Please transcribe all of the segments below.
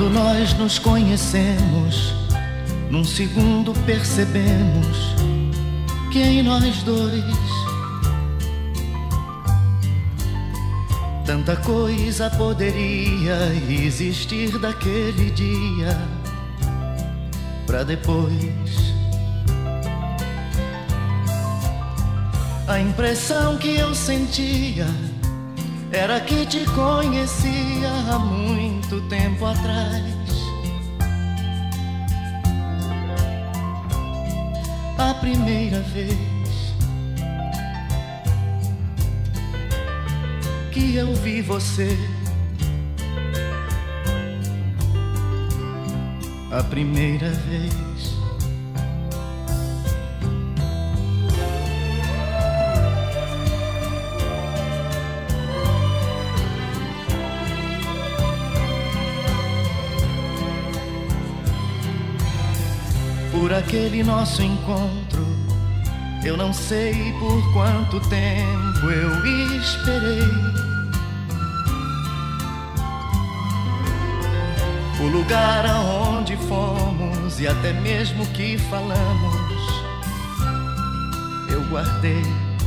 Quando nós nos conhecemos, num segundo percebemos que em nós dois tanta coisa poderia existir daquele dia pra depois. A impressão que eu sentia era que te conhecia há muito tempo atrás. A primeira vez que eu vi você, a primeira vez. Por aquele nosso encontro, eu não sei por quanto tempo eu esperei. O lugar aonde fomos e até mesmo que falamos, eu guardei.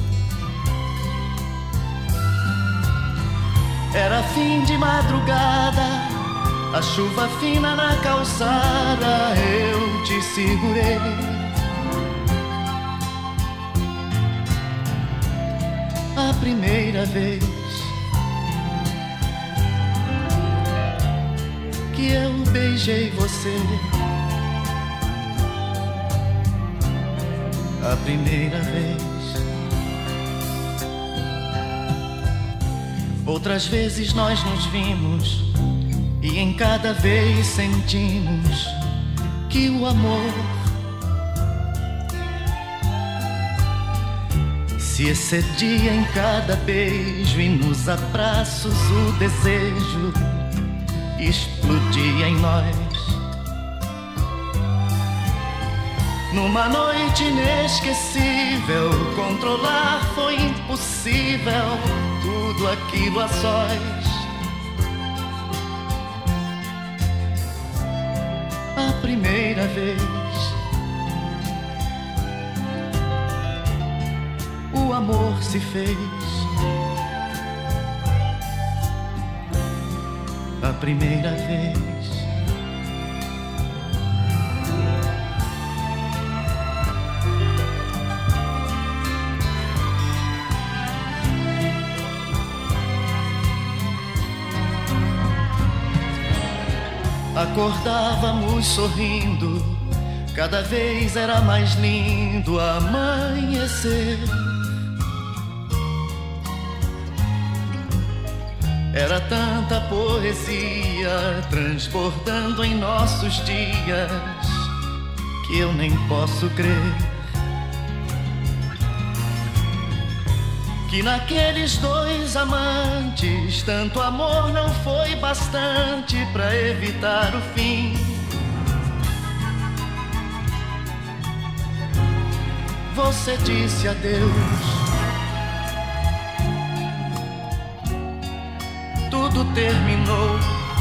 Era fim de madrugada, a chuva fina na calçada, eu te segurei. A primeira vez que eu beijei você, a primeira vez. Outras vezes nós nos vimos e em cada vez sentimos que o amor se excedia em cada beijo e nos abraços o desejo explodia em nós. Numa noite inesquecível, controlar foi impossível, tudo aquilo a sós. A primeira vez o amor se fez, a primeira vez. Acordávamos sorrindo, cada vez era mais lindo amanhecer. Era tanta poesia transbordando em nossos dias que eu nem posso crer que naqueles dois amantes tanto amor não foi bastante pra evitar o fim. Você disse adeus, tudo terminou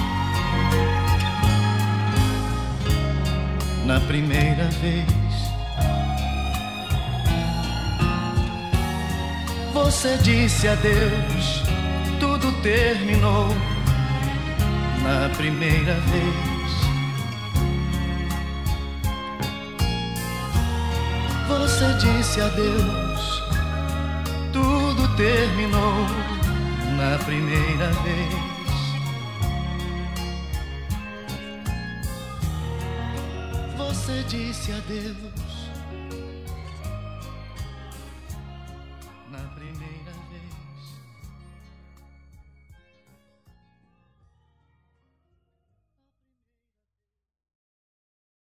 na primeira vez. Você disse adeus, tudo terminou na primeira vez. Você disse adeus, tudo terminou na primeira vez. Você disse adeus.